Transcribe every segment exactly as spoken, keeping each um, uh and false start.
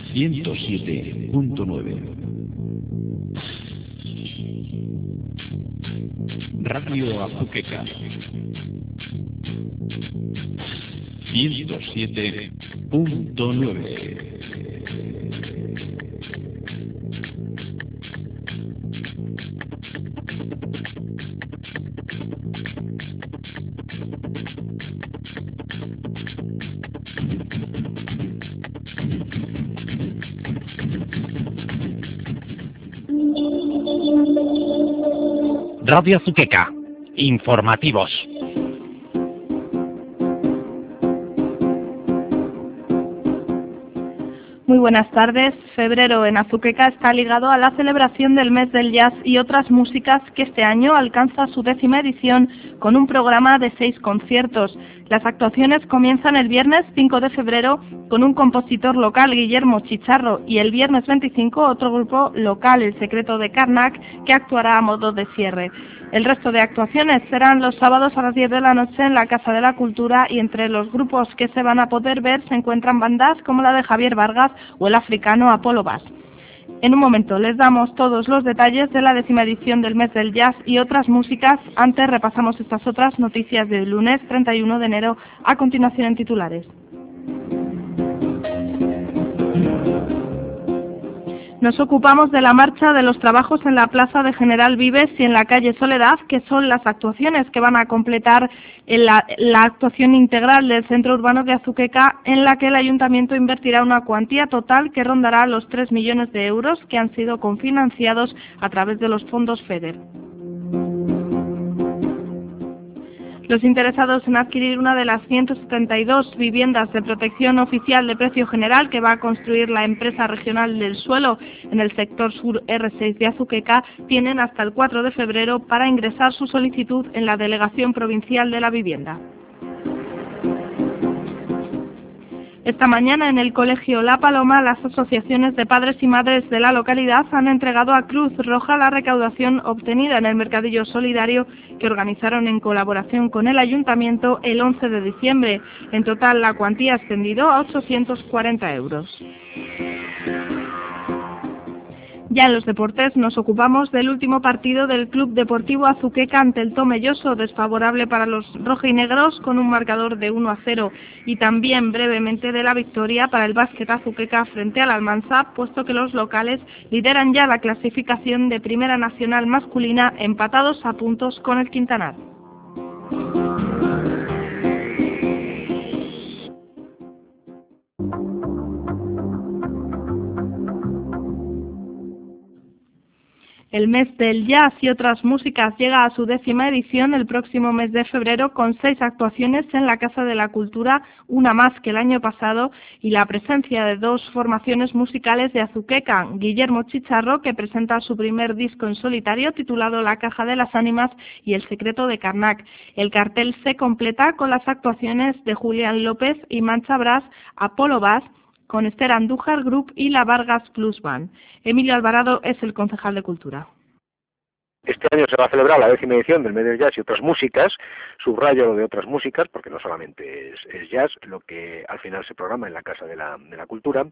ciento siete punto nueve. Radio Azuqueca ciento siete punto nueve. Radio Azuqueca, informativos. Muy buenas tardes. Febrero en Azuqueca está ligado a la celebración del mes del jazz y otras músicas, que este año alcanza su décima edición con un programa de seis conciertos. Las actuaciones comienzan el viernes cinco de febrero con un compositor local, Guillermo Chicharro, y el viernes veinticinco otro grupo local, El Secreto de Karnak, que actuará a modo de cierre. El resto de actuaciones serán los sábados a las diez de la noche en la Casa de la Cultura, y entre los grupos que se van a poder ver se encuentran bandas como la de Javier Vargas o el africano Apolo Bass. En un momento les damos todos los detalles de la décima edición del mes del jazz y otras músicas. Antes repasamos estas otras noticias del lunes treinta y uno de enero, a continuación en titulares. Nos ocupamos de la marcha de los trabajos en la Plaza de General Vives y en la calle Soledad, que son las actuaciones que van a completar la, la actuación integral del Centro Urbano de Azuqueca, en la que el Ayuntamiento invertirá una cuantía total que rondará los tres millones de euros que han sido confinanciados a través de los fondos FEDER. Los interesados en adquirir una de las ciento setenta y dos viviendas de protección oficial de precio general que va a construir la empresa regional del suelo en el sector sur erre seis de Azuqueca tienen hasta el cuatro de febrero para ingresar su solicitud en la Delegación Provincial de la Vivienda. Esta mañana en el Colegio La Paloma, las asociaciones de padres y madres de la localidad han entregado a Cruz Roja la recaudación obtenida en el mercadillo solidario que organizaron en colaboración con el Ayuntamiento el once de diciembre. En total, la cuantía ha ascendido a ochocientos cuarenta euros. Ya en los deportes nos ocupamos del último partido del Club Deportivo Azuqueca ante el Tomelloso, desfavorable para los rojinegros con un marcador de uno a cero, y también brevemente de la victoria para el Básquet Azuqueca frente al Almansa, puesto que los locales lideran ya la clasificación de Primera Nacional masculina, empatados a puntos con el Quintanar. El mes del jazz y otras músicas llega a su décima edición el próximo mes de febrero, con seis actuaciones en la Casa de la Cultura, una más que el año pasado, y la presencia de dos formaciones musicales de Azuqueca: Guillermo Chicharro, que presenta su primer disco en solitario titulado La Caja de las Ánimas, y El Secreto de Karnak. El cartel se completa con las actuaciones de Julián López y Mancha Brass, Apolo Bass, con Esther Andújar Group y la Vargas Plus Band. Emilio Alvarado es el concejal de Cultura. Este año se va a celebrar la décima edición del mes del jazz y otras músicas. Subrayo lo de otras músicas porque no solamente es, es jazz lo que al final se programa en la Casa de la, de la Cultura.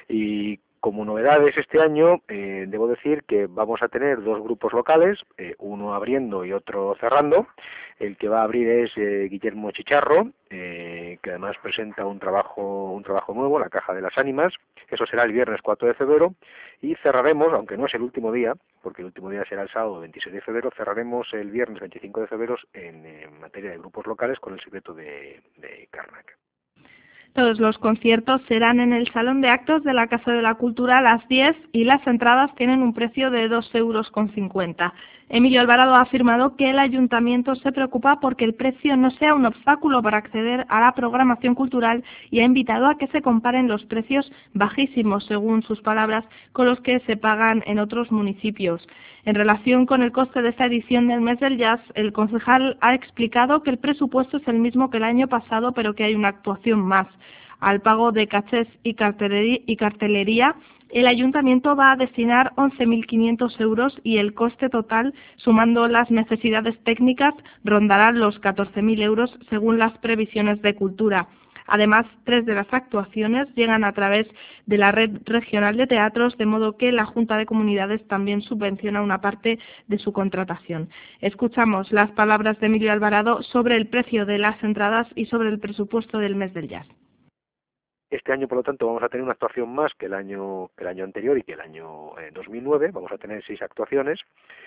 Y como novedades este año, eh, debo decir que vamos a tener dos grupos locales, eh, uno abriendo y otro cerrando. El que va a abrir es eh, Guillermo Chicharro, eh, que además presenta un trabajo un trabajo nuevo, La Caja de las Ánimas. Eso será el viernes cuatro de febrero, y cerraremos, aunque no es el último día, porque el último día será el sábado veintiséis de febrero, cerraremos el viernes veinticinco de febrero en, en materia de grupos locales con El Secreto de, de Karnak. Todos los conciertos serán en el Salón de Actos de la Casa de la Cultura a las diez, y las entradas tienen un precio de dos euros con cincuenta. Emilio Alvarado ha afirmado que el Ayuntamiento se preocupa porque el precio no sea un obstáculo para acceder a la programación cultural, y ha invitado a que se comparen los precios bajísimos, según sus palabras, con los que se pagan en otros municipios. En relación con el coste de esta edición del mes del jazz, el concejal ha explicado que el presupuesto es el mismo que el año pasado, pero que hay una actuación más. Al pago de cachés y cartelería, el Ayuntamiento va a destinar once mil quinientos euros, y el coste total, sumando las necesidades técnicas, rondará los catorce mil euros según las previsiones de Cultura. Además, tres de las actuaciones llegan a través de la red regional de teatros, de modo que la Junta de Comunidades también subvenciona una parte de su contratación. Escuchamos las palabras de Emilio Alvarado sobre el precio de las entradas y sobre el presupuesto del mes del jazz. Este año, por lo tanto, vamos a tener una actuación más que el año, que el año anterior y que el año eh, dos mil nueve. Vamos a tener seis actuaciones.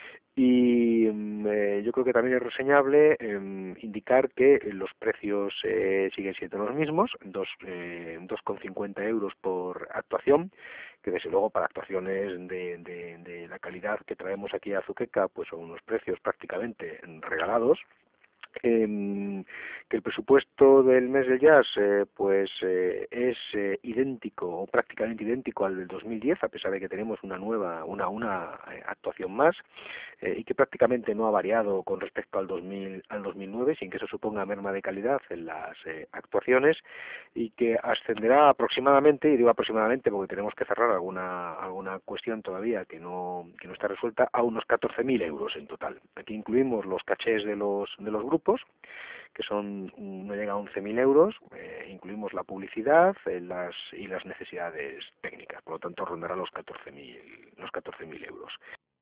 Y eh, yo creo que también es reseñable eh, indicar que los precios eh, siguen siendo los mismos, dos eh, dos con cincuenta euros por actuación, que desde luego para actuaciones de, de, de la calidad que traemos aquí a Azuqueca, pues son unos precios prácticamente regalados. Eh, que el presupuesto del mes del jazz eh, pues eh, es eh, idéntico o prácticamente idéntico al del dos mil diez, a pesar de que tenemos una nueva una una eh, actuación más, eh, y que prácticamente no ha variado con respecto al dos mil al dos mil nueve, sin que eso suponga merma de calidad en las eh, actuaciones, y que ascenderá aproximadamente, y digo aproximadamente porque tenemos que cerrar alguna alguna cuestión todavía que no que no está resuelta, a unos catorce mil euros en total. Aquí incluimos los cachés de los de los grupos, que son no llega a once mil euros, eh, incluimos la publicidad eh, las y las necesidades técnicas, por lo tanto rondará los catorce mil los catorce mil euros.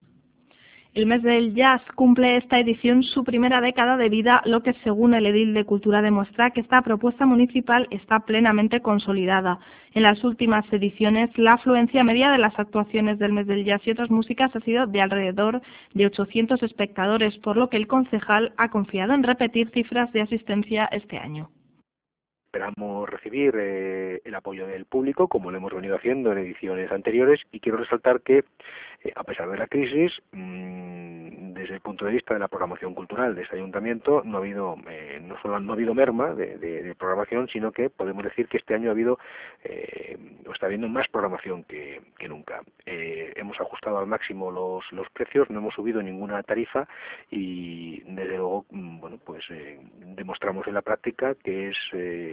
El mes del jazz cumple esta edición su primera década de vida, lo que según el edil de Cultura demuestra que esta propuesta municipal está plenamente consolidada. En las últimas ediciones, la afluencia media de las actuaciones del mes del jazz y otras músicas ha sido de alrededor de ochocientos espectadores, por lo que el concejal ha confiado en repetir cifras de asistencia este año. Esperamos recibir eh, el apoyo del público, como lo hemos venido haciendo en ediciones anteriores, y quiero resaltar que, eh, a pesar de la crisis, mmm, desde el punto de vista de la programación cultural de este ayuntamiento, no ha habido eh, no solo no ha habido merma de, de, de programación, sino que podemos decir que este año ha habido eh, o está habiendo más programación que, que nunca. Eh, hemos ajustado al máximo los, los precios, no hemos subido ninguna tarifa y, desde luego, bueno, pues eh, demostramos en la práctica que es eh,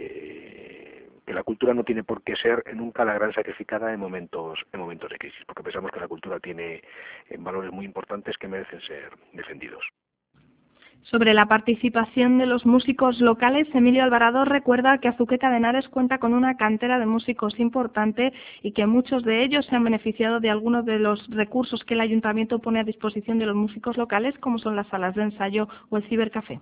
que la cultura no tiene por qué ser nunca la gran sacrificada en momentos en momentos de crisis, porque pensamos que la cultura tiene eh, valores muy importantes que merecen ser defendidos. Sobre la participación de los músicos locales, Emilio Alvarado recuerda que Azuqueca de Henares cuenta con una cantera de músicos importante y que muchos de ellos se han beneficiado de algunos de los recursos que el ayuntamiento pone a disposición de los músicos locales, como son las salas de ensayo o el cibercafé.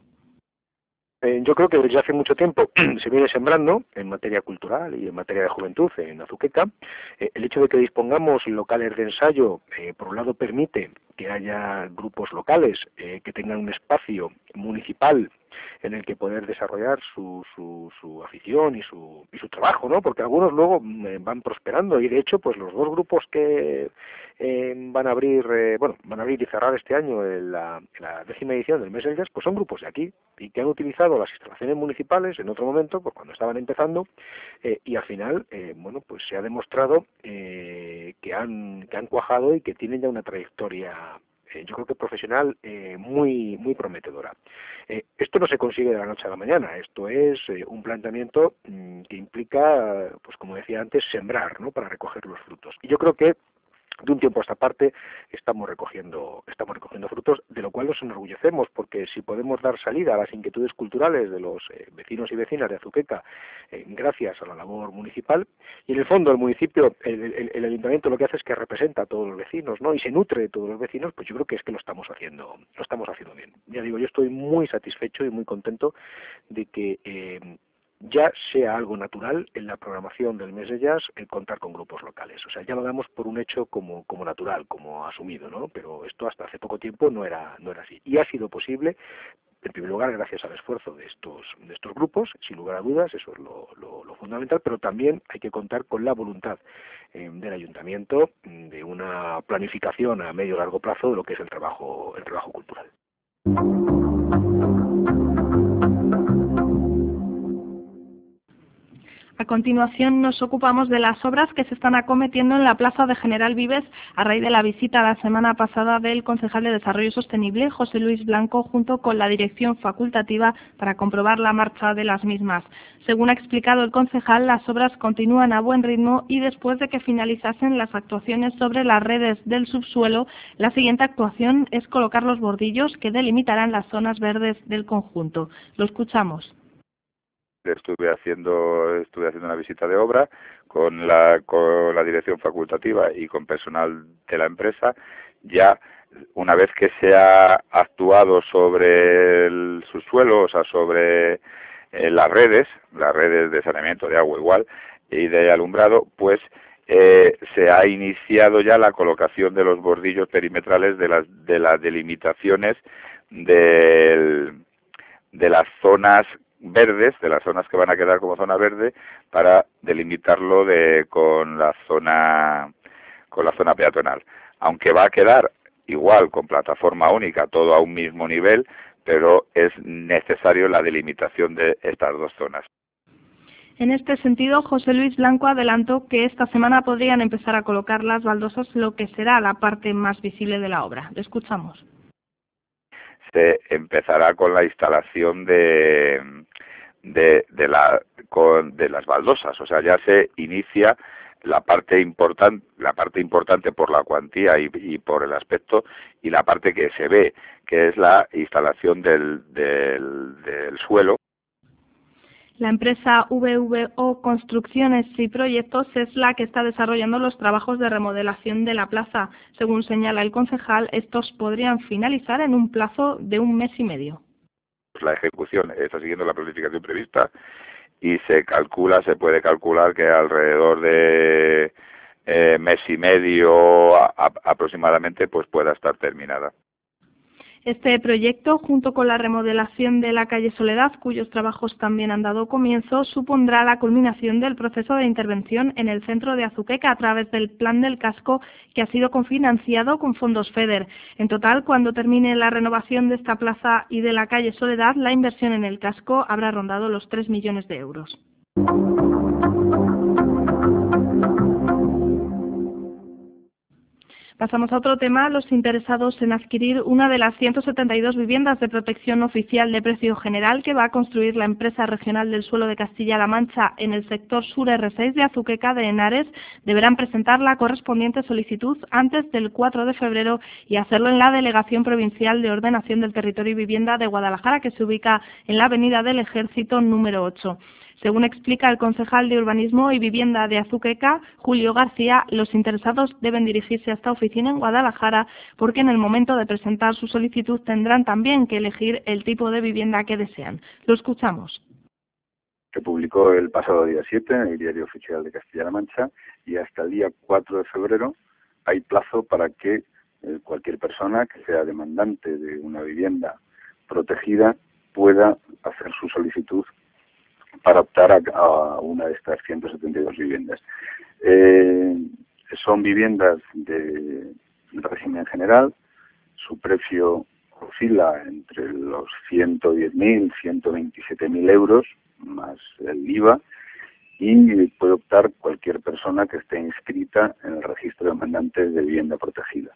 Eh, yo creo que desde hace mucho tiempo se viene sembrando en materia cultural y en materia de juventud en Azuqueca. Eh, el hecho de que dispongamos locales de ensayo, eh, por un lado, permite que haya grupos locales eh, que tengan un espacio municipal en el que poder desarrollar su, su, su afición y su, y su trabajo, ¿no? Porque algunos luego eh, van prosperando, y de hecho pues los dos grupos que eh, van a abrir eh, bueno van a abrir y cerrar este año en la, en la décima edición del mes del jazz, pues son grupos de aquí y que han utilizado las instalaciones municipales en otro momento, pues cuando estaban empezando, eh, y al final eh, bueno pues se ha demostrado eh, que han que han cuajado y que tienen ya una trayectoria, yo creo que profesional, eh, muy muy prometedora. Eh, esto no se consigue de la noche a la mañana, esto es eh, un planteamiento mmm, que implica, pues como decía antes, sembrar, ¿no?, para recoger los frutos. Y yo creo que de un tiempo a esta parte estamos recogiendo estamos recogiendo frutos, de lo cual nos enorgullecemos, porque si podemos dar salida a las inquietudes culturales de los eh, vecinos y vecinas de Azuqueca eh, gracias a la labor municipal, y en el fondo el municipio, el, el, el ayuntamiento lo que hace es que representa a todos los vecinos, ¿no?, y se nutre de todos los vecinos, pues yo creo que es que lo estamos haciendo lo estamos haciendo bien. Ya digo, yo estoy muy satisfecho y muy contento de que eh, ya sea algo natural en la programación del mes de jazz el contar con grupos locales. O sea, ya lo damos por un hecho como, como natural, como asumido, ¿no? Pero esto hasta hace poco tiempo no era, no era así. Y ha sido posible, en primer lugar, gracias al esfuerzo de estos, de estos grupos, sin lugar a dudas, eso es lo, lo, lo fundamental, pero también hay que contar con la voluntad eh, del ayuntamiento de una planificación a medio y largo plazo de lo que es el trabajo, el trabajo cultural. A continuación nos ocupamos de las obras que se están acometiendo en la Plaza de General Vives a raíz de la visita la semana pasada del concejal de Desarrollo Sostenible, José Luis Blanco, junto con la dirección facultativa para comprobar la marcha de las mismas. Según ha explicado el concejal, las obras continúan a buen ritmo y después de que finalizasen las actuaciones sobre las redes del subsuelo, la siguiente actuación es colocar los bordillos que delimitarán las zonas verdes del conjunto. Lo escuchamos. estuve haciendo estuve haciendo una visita de obra con la con la dirección facultativa y con personal de la empresa. Ya una vez que se ha actuado sobre el subsuelo, o sea, sobre eh, las redes, las redes de saneamiento de agua igual y de alumbrado, pues eh, se ha iniciado ya la colocación de los bordillos perimetrales de las de las delimitaciones del, de las zonas verdes, de las zonas que van a quedar como zona verde, para delimitarlo de con la zona con la zona peatonal. Aunque va a quedar igual con plataforma única, todo a un mismo nivel, pero es necesario la delimitación de estas dos zonas. En este sentido, José Luis Blanco adelantó que esta semana podrían empezar a colocar las baldosas, lo que será la parte más visible de la obra. Le escuchamos. Se empezará con la instalación de de, de la con de las baldosas, o sea, ya se inicia la parte importante, la parte importante por la cuantía y, y por el aspecto, y la parte que se ve, que es la instalación del, del, del suelo. La empresa V V O Construcciones y Proyectos es la que está desarrollando los trabajos de remodelación de la plaza. Según señala el concejal, estos podrían finalizar en un plazo de un mes y medio. La ejecución está siguiendo la planificación prevista y se calcula, se puede calcular que alrededor de eh, mes y medio a, a, aproximadamente pues pueda estar terminada. Este proyecto, junto con la remodelación de la calle Soledad, cuyos trabajos también han dado comienzo, supondrá la culminación del proceso de intervención en el centro de Azuqueca a través del Plan del Casco, que ha sido cofinanciado con fondos FEDER. En total, cuando termine la renovación de esta plaza y de la calle Soledad, la inversión en el casco habrá rondado los tres millones de euros. Pasamos a otro tema. Los interesados en adquirir una de las ciento setenta y dos viviendas de protección oficial de precio general que va a construir la empresa regional del suelo de Castilla-La Mancha en el sector sur erre seis de Azuqueca de Henares deberán presentar la correspondiente solicitud antes del cuatro de febrero y hacerlo en la Delegación Provincial de Ordenación del Territorio y Vivienda de Guadalajara, que se ubica en la Avenida del Ejército número ocho. Según explica el concejal de Urbanismo y Vivienda de Azuqueca, Julio García, los interesados deben dirigirse a esta oficina en Guadalajara porque en el momento de presentar su solicitud tendrán también que elegir el tipo de vivienda que desean. Lo escuchamos. Se publicó el pasado día siete en el Diario Oficial de Castilla-La Mancha y hasta el día cuatro de febrero hay plazo para que eh, cualquier persona que sea demandante de una vivienda protegida pueda hacer su solicitud para optar a, a una de estas ciento setenta y dos viviendas. Eh, son viviendas de régimen general, su precio oscila entre los ciento diez mil, ciento veintisiete mil euros, más el I V A, y puede optar cualquier persona que esté inscrita en el registro de demandantes de vivienda protegida.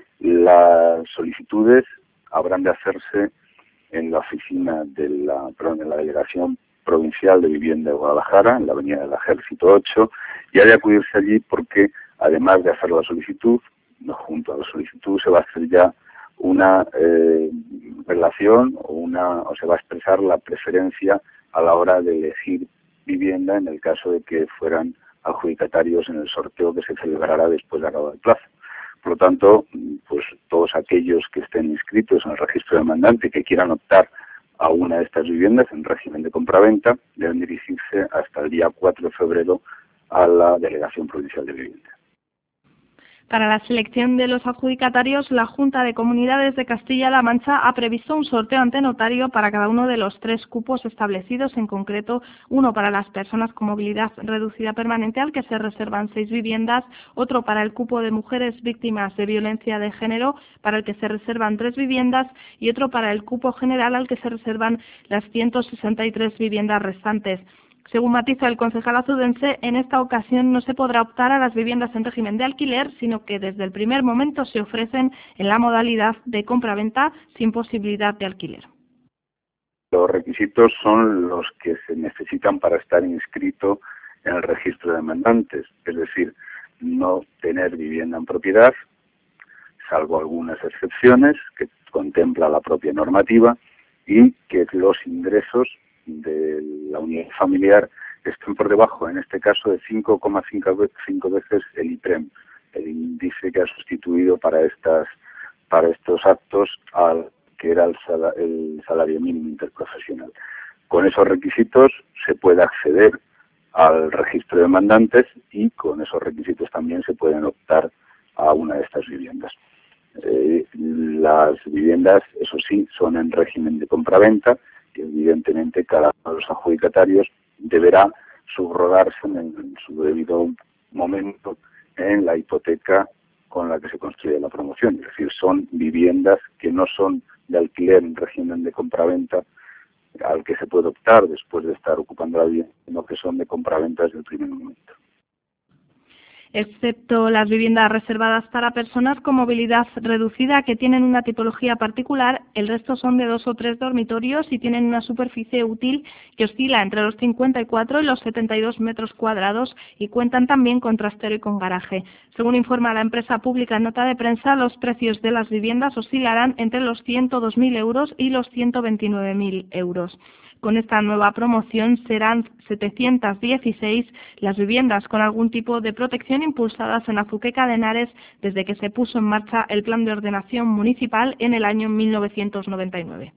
Las solicitudes habrán de hacerse en la oficina de la, perdón, en la Delegación Provincial de Vivienda de Guadalajara, en la Avenida del Ejército ocho, y ha de acudirse allí porque, además de hacer la solicitud, junto a la solicitud se va a hacer ya una eh, relación o, una, o se va a expresar la preferencia a la hora de elegir vivienda en el caso de que fueran adjudicatarios en el sorteo que se celebrará después de acabar el plazo. Por lo tanto, pues todos aquellos que estén inscritos en el registro de demandante y que quieran optar a una de estas viviendas en régimen de compraventa deben dirigirse hasta el día cuatro de febrero a la Delegación Provincial de Vivienda. Para la selección de los adjudicatarios, la Junta de Comunidades de Castilla-La Mancha ha previsto un sorteo ante notario para cada uno de los tres cupos establecidos, en concreto uno para las personas con movilidad reducida permanente al que se reservan seis viviendas, otro para el cupo de mujeres víctimas de violencia de género para el que se reservan tres viviendas y otro para el cupo general al que se reservan las ciento sesenta y tres viviendas restantes. Según matiza el concejal azudense, en esta ocasión no se podrá optar a las viviendas en régimen de alquiler, sino que desde el primer momento se ofrecen en la modalidad de compra-venta sin posibilidad de alquiler. Los requisitos son los que se necesitan para estar inscrito en el registro de demandantes, es decir, no tener vivienda en propiedad, salvo algunas excepciones que contempla la propia normativa, y que los ingresos de la unidad familiar estén por debajo, en este caso, de cinco coma cinco veces el IPREM, el índice que ha sustituido para estas para estos actos al que era el, sal el salario mínimo interprofesional. Con esos requisitos se puede acceder al registro de demandantes y con esos requisitos también se pueden optar a una de estas viviendas. Eh, las viviendas, eso sí, son en régimen de compraventa y evidentemente cada uno de los adjudicatarios deberá subrogarse en, en su debido momento en la hipoteca con la que se construye la promoción. Es decir, son viviendas que no son de alquiler en régimen de compraventa al que se puede optar después de estar ocupando la vivienda, sino que son de compraventa desde el primer momento. Excepto las viviendas reservadas para personas con movilidad reducida que tienen una tipología particular, el resto son de dos o tres dormitorios y tienen una superficie útil que oscila entre los cincuenta y cuatro y los setenta y dos metros cuadrados y cuentan también con trastero y con garaje. Según informa la empresa pública en nota de prensa, los precios de las viviendas oscilarán entre los ciento dos mil euros y los ciento veintinueve mil euros. Con esta nueva promoción serán setecientas dieciséis las viviendas con algún tipo de protección impulsadas en Azuqueca de Henares desde que se puso en marcha el Plan de Ordenación Municipal en el año mil novecientos noventa y nueve.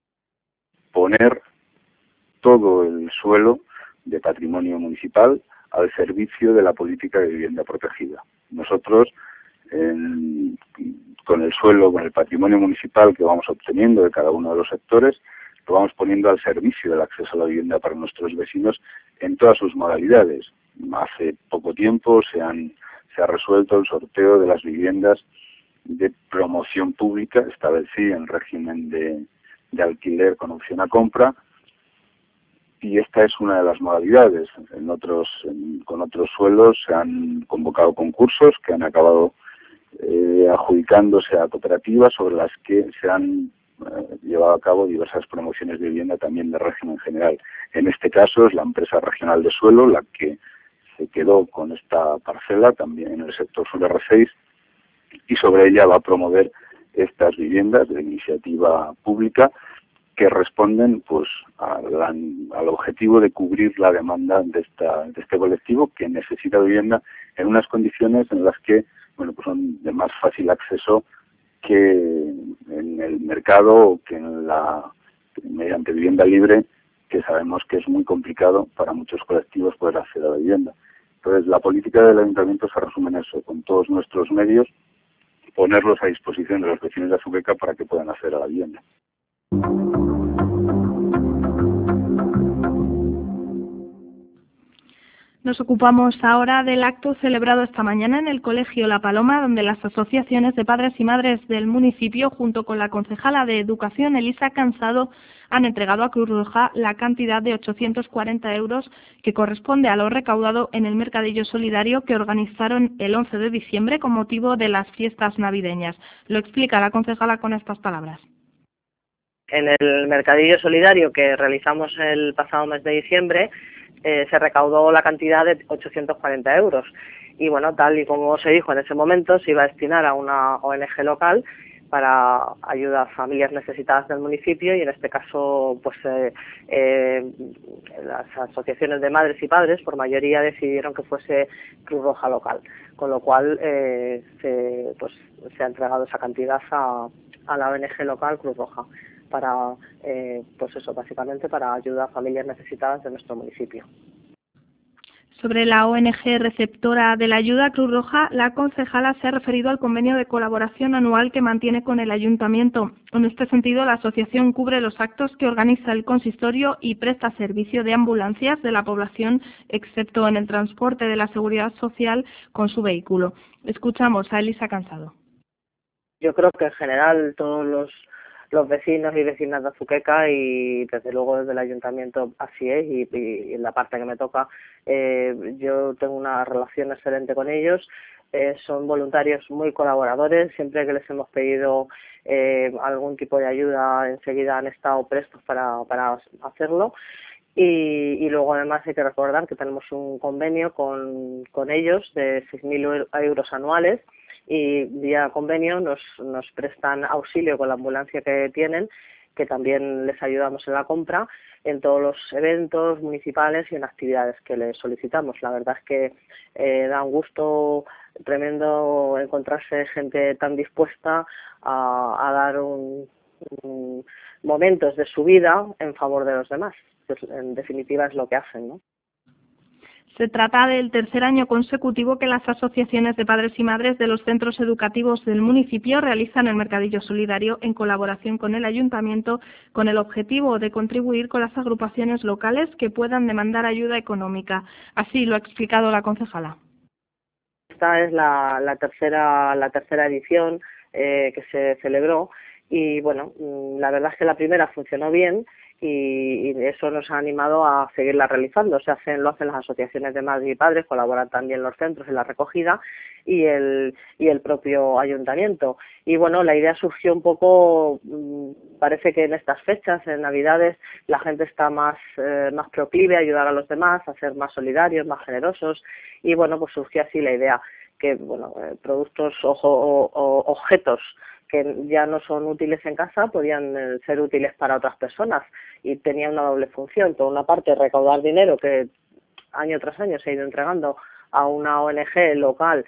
Poner todo el suelo de patrimonio municipal al servicio de la política de vivienda protegida. Nosotros, en, con el suelo, con el patrimonio municipal que vamos obteniendo de cada uno de los sectores, lo vamos poniendo al servicio del acceso a la vivienda para nuestros vecinos en todas sus modalidades. Hace poco tiempo se, han, se ha resuelto el sorteo de las viviendas de promoción pública, esta vez sí en régimen de, de alquiler con opción a compra, y esta es una de las modalidades. En otros, en, con otros suelos se han convocado concursos que han acabado eh, adjudicándose a cooperativas sobre las que se han eh, llevado a cabo diversas promociones de vivienda también de régimen general. En este caso es la empresa regional de suelo la que se quedó con esta parcela también en el sector sur R seis y sobre ella va a promover estas viviendas de iniciativa pública que responden pues a la, al objetivo de cubrir la demanda de esta de este colectivo que necesita vivienda en unas condiciones en las que bueno pues son de más fácil acceso que en el mercado o que en la mediante vivienda libre, que sabemos que es muy complicado para muchos colectivos poder acceder a la vivienda. Entonces la política del ayuntamiento se resume en eso, con todos nuestros medios ponerlos a disposición de los vecinos de Azuqueca para que puedan acceder a la vivienda. Nos ocupamos ahora del acto celebrado esta mañana en el Colegio La Paloma, donde las asociaciones de padres y madres del municipio, junto con la concejala de Educación, Elisa Cansado, han entregado a Cruz Roja la cantidad de ochocientos cuarenta euros que corresponde a lo recaudado en el mercadillo solidario que organizaron el once de diciembre con motivo de las fiestas navideñas. Lo explica la concejala con estas palabras. En el mercadillo solidario que realizamos el pasado mes de diciembre, Eh, se recaudó la cantidad de ochocientos cuarenta euros y bueno, tal y como se dijo en ese momento, se iba a destinar a una O N G local para ayuda a familias necesitadas del municipio y en este caso pues eh, eh, las asociaciones de madres y padres por mayoría decidieron que fuese Cruz Roja local, con lo cual eh, se, pues, se ha entregado esa cantidad a, a la O N G local Cruz Roja para, eh, pues eso, básicamente para ayudar a familias necesitadas de nuestro municipio. Sobre la O N G receptora de la ayuda Cruz Roja, la concejala se ha referido al convenio de colaboración anual que mantiene con el ayuntamiento. En este sentido, la asociación cubre los actos que organiza el consistorio y presta servicio de ambulancias de la población, excepto en el transporte de la seguridad social con su vehículo. Escuchamos a Elisa Cansado. Yo creo que en general todos los los vecinos y vecinas de Azuqueca y desde luego desde el ayuntamiento así es y, y en la parte que me toca eh, yo tengo una relación excelente con ellos, eh, son voluntarios muy colaboradores, siempre que les hemos pedido eh, algún tipo de ayuda enseguida han estado prestos para, para hacerlo. Y, y luego además hay que recordar que tenemos un convenio con, con ellos de seis mil euros anuales y vía convenio nos, nos prestan auxilio con la ambulancia que tienen que también les ayudamos en la compra, en todos los eventos municipales y en actividades que les solicitamos. La verdad es que eh, da un gusto tremendo encontrarse gente tan dispuesta a, a dar un, un momentos de su vida en favor de los demás. Pues, en definitiva es lo que hacen, ¿no? Se trata del tercer año consecutivo que las asociaciones de padres y madres de los centros educativos del municipio realizan el Mercadillo Solidario en colaboración con el Ayuntamiento, con el objetivo de contribuir con las agrupaciones locales que puedan demandar ayuda económica. Así lo ha explicado la concejala. Esta es la, la tercera la tercera edición eh, que se celebró y bueno, la verdad es que la primera funcionó bien y, y eso nos ha animado a seguirla realizando. Se hacen, lo hacen las asociaciones de madres y padres, colaboran también los centros en la recogida y el y el propio ayuntamiento. Y bueno, la idea surgió un poco, parece que en estas fechas, en Navidades, la gente está más eh, más proclive a ayudar a los demás, a ser más solidarios, más generosos y bueno, pues surgió así la idea que bueno, eh, productos o, o, o objetos que ya no son útiles en casa podían eh, ser útiles para otras personas y tenía una doble función. Por una parte, recaudar dinero que año tras año se ha ido entregando a una O N G local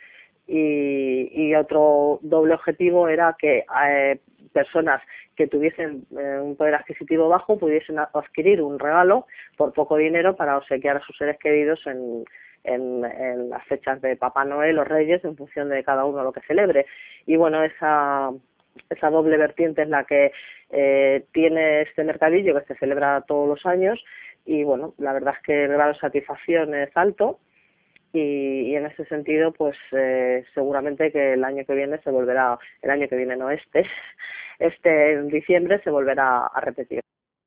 y, y otro doble objetivo era que eh, personas que tuviesen eh, un poder adquisitivo bajo pudiesen adquirir un regalo por poco dinero para obsequiar a sus seres queridos en En, en las fechas de Papá Noel o Reyes, en función de cada uno lo que celebre. Y bueno, esa esa doble vertiente es la que eh, tiene este mercadillo que se celebra todos los años y bueno, la verdad es que el grado de satisfacción es alto y, y en ese sentido pues eh, seguramente que el año que viene se volverá, el año que viene no este, este en diciembre se volverá a repetir.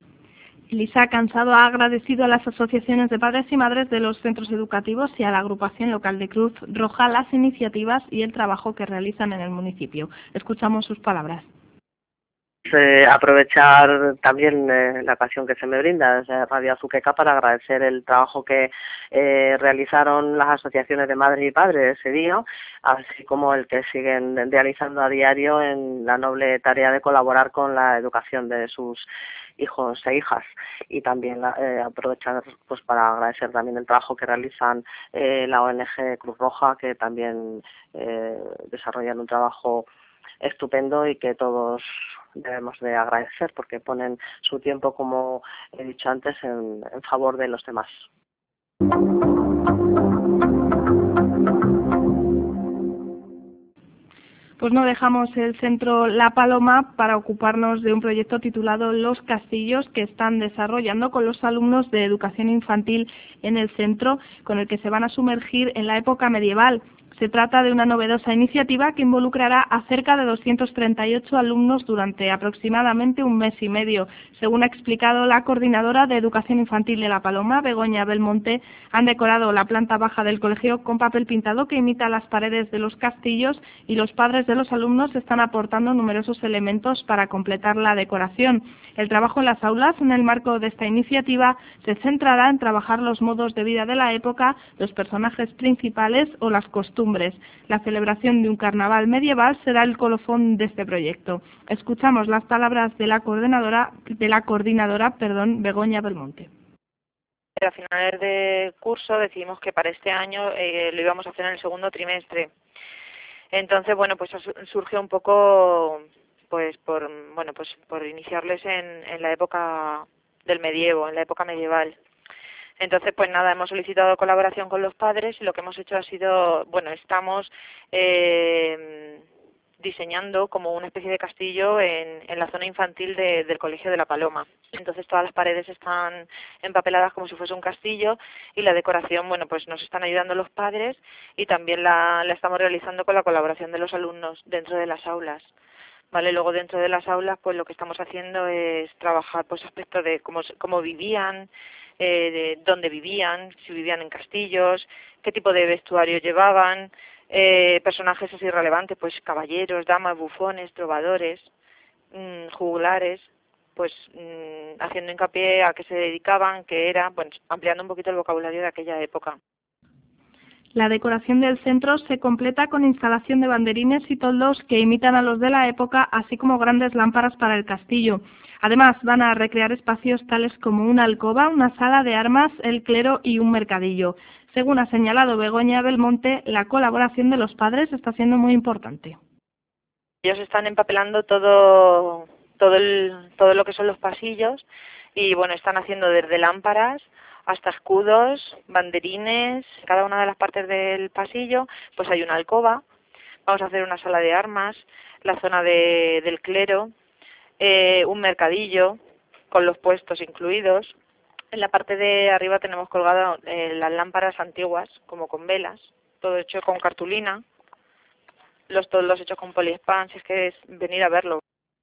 Elisa Cansado ha agradecido a las asociaciones de padres y madres de los centros educativos y a la agrupación local de Cruz Roja las iniciativas y el trabajo que realizan en el municipio. Escuchamos sus palabras. Eh, aprovechar también eh, la ocasión que se me brinda desde Radio Azuqueca para agradecer el trabajo que eh, realizaron las asociaciones de madres y padres ese día, así como el que siguen realizando a diario en la noble tarea de colaborar con la educación de sus hijos e hijas y también eh, aprovechar pues para agradecer también el trabajo que realizan eh, la O N G Cruz Roja, que también eh, desarrollan un trabajo estupendo y que todos debemos de agradecer porque ponen su tiempo, como he dicho antes, en, en favor de los demás. Pues no dejamos el centro La Paloma para ocuparnos de un proyecto titulado Los Castillos que están desarrollando con los alumnos de educación infantil en el centro, con el que se van a sumergir en la época medieval. Se trata de una novedosa iniciativa que involucrará a cerca de doscientos treinta y ocho alumnos durante aproximadamente un mes y medio. Según ha explicado la coordinadora de Educación Infantil de La Paloma, Begoña Belmonte, han decorado la planta baja del colegio con papel pintado que imita las paredes de los castillos y los padres de los alumnos están aportando numerosos elementos para completar la decoración. El trabajo en las aulas, en el marco de esta iniciativa, se centrará en trabajar los modos de vida de la época, los personajes principales o las costumbres. La celebración de un carnaval medieval será el colofón de este proyecto. Escuchamos las palabras de la coordinadora, de la coordinadora, perdón, Begoña Belmonte. A finales de curso decidimos que para este año eh, lo íbamos a hacer en el segundo trimestre. Entonces, bueno, pues surgió un poco, pues por, bueno, pues por iniciarles en, en la época del medievo, en la época medieval. Entonces, pues nada, hemos solicitado colaboración con los padres y lo que hemos hecho ha sido, bueno, estamos eh, diseñando como una especie de castillo en, en la zona infantil de, del Colegio de La Paloma. Entonces, todas las paredes están empapeladas como si fuese un castillo y la decoración, bueno, pues nos están ayudando los padres y también la, la estamos realizando con la colaboración de los alumnos dentro de las aulas. Vale, luego dentro de las aulas, pues lo que estamos haciendo es trabajar pues aspectos de cómo, cómo vivían, eh, de dónde vivían, si vivían en castillos, qué tipo de vestuario llevaban, eh, personajes así relevantes, pues caballeros, damas, bufones, trovadores, mmm, juglares, pues mmm, haciendo hincapié a qué se dedicaban, qué era, bueno, ampliando un poquito el vocabulario de aquella época. La decoración del centro se completa con instalación de banderines y toldos que imitan a los de la época, así como grandes lámparas para el castillo. Además, van a recrear espacios tales como una alcoba, una sala de armas, el clero y un mercadillo. Según ha señalado Begoña Belmonte, la colaboración de los padres está siendo muy importante. Ellos están empapelando todo, todo, el, todo lo que son los pasillos y bueno, están haciendo desde lámparas hasta escudos, banderines, cada una de las partes del pasillo, pues hay una alcoba, vamos a hacer una sala de armas, la zona de, del clero, eh, un mercadillo con los puestos incluidos. En la parte de arriba tenemos colgadas eh, las lámparas antiguas, como con velas, todo hecho con cartulina, los toldos hechos con poliespan, si es que es venir a verlo.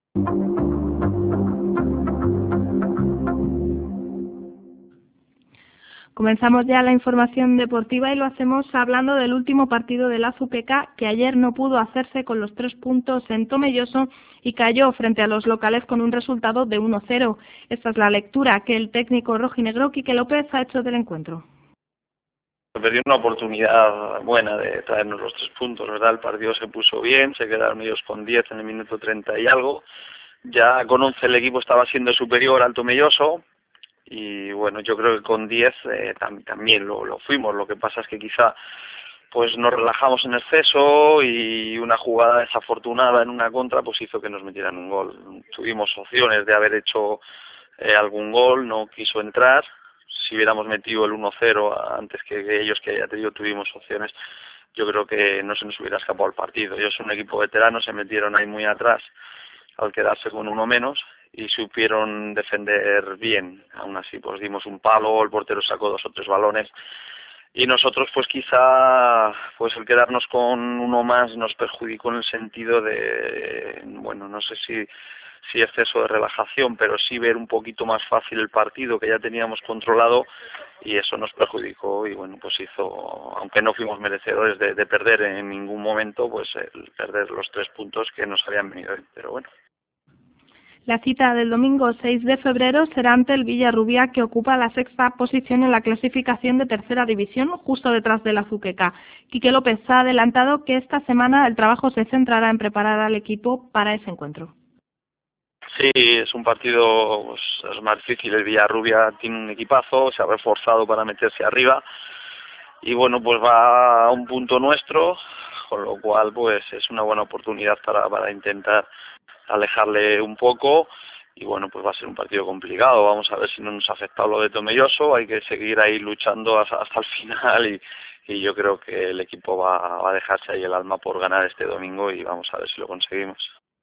Comenzamos ya la información deportiva y lo hacemos hablando del último partido del Azuqueca, que ayer no pudo hacerse con los tres puntos en Tomelloso y cayó frente a los locales con un resultado de uno cero. Esta es la lectura que el técnico rojinegro Quique López ha hecho del encuentro. Perdió una oportunidad buena de traernos los tres puntos, ¿verdad? El partido se puso bien, se quedaron ellos con diez en el minuto treinta y algo. Ya con once el equipo estaba siendo superior al Tomelloso. Y bueno, yo creo que con diez eh, tam también lo, lo fuimos. Lo que pasa es que quizá pues nos relajamos en exceso y una jugada desafortunada en una contra pues hizo que nos metieran un gol. Tuvimos opciones de haber hecho eh, algún gol, no quiso entrar. Si hubiéramos metido el uno cero antes que, que ellos, que ya te digo, tuvimos opciones, yo creo que no se nos hubiera escapado el partido. Ellos son un equipo veterano, se metieron ahí muy atrás al quedarse con uno menos y supieron defender bien. Aún así pues dimos un palo, el portero sacó dos o tres balones y nosotros pues quizá pues el quedarnos con uno más nos perjudicó en el sentido de, bueno, no sé si si exceso de relajación, pero sí ver un poquito más fácil el partido que ya teníamos controlado y eso nos perjudicó y bueno, pues hizo, aunque no fuimos merecedores de, de perder en ningún momento, pues el perder los tres puntos que nos habían venido bien, pero bueno. La cita del domingo seis de febrero será ante el Villarrubia, que ocupa la sexta posición en la clasificación de tercera división, justo detrás del Azuqueca. Quique López ha adelantado que esta semana el trabajo se centrará en preparar al equipo para ese encuentro. Sí, es un partido pues, es más difícil. El Villarrubia tiene un equipazo, se ha reforzado para meterse arriba y bueno, pues va a un punto nuestro, con lo cual pues es una buena oportunidad para, para intentar alejarle un poco y bueno, pues va a ser un partido complicado. Vamos a ver si no nos ha afectado lo de Tomelloso, hay que seguir ahí luchando hasta, hasta el final y, y yo creo que el equipo va, va a dejarse ahí el alma por ganar este domingo y vamos a ver si lo conseguimos.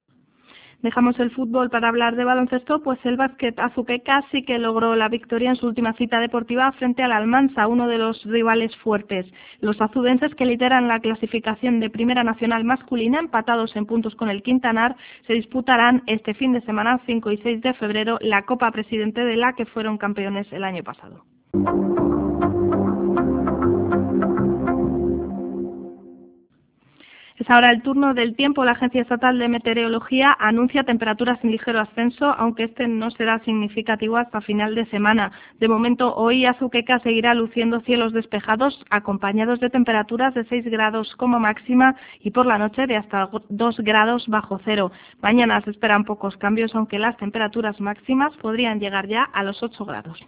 Dejamos el fútbol para hablar de baloncesto, pues el básquet Azuqueca sí que logró la victoria en su última cita deportiva frente al Almansa, uno de los rivales fuertes. Los azudenses, que lideran la clasificación de Primera Nacional masculina, empatados en puntos con el Quintanar, se disputarán este fin de semana, cinco y seis de febrero, la Copa Presidente, de la que fueron campeones el año pasado. Es ahora el turno del tiempo. La Agencia Estatal de Meteorología anuncia temperaturas en ligero ascenso, aunque este no será significativo hasta final de semana. De momento, hoy Azuqueca seguirá luciendo cielos despejados, acompañados de temperaturas de seis grados como máxima y por la noche de hasta dos grados bajo cero. Mañana se esperan pocos cambios, aunque las temperaturas máximas podrían llegar ya a los ocho grados.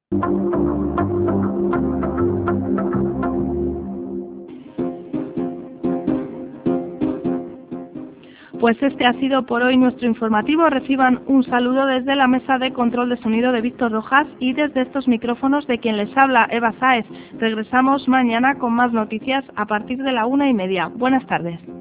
Pues este ha sido por hoy nuestro informativo. Reciban un saludo desde la mesa de control de sonido de Víctor Rojas y desde estos micrófonos de quien les habla, Eva Sáez. Regresamos mañana con más noticias a partir de la una y media. Buenas tardes.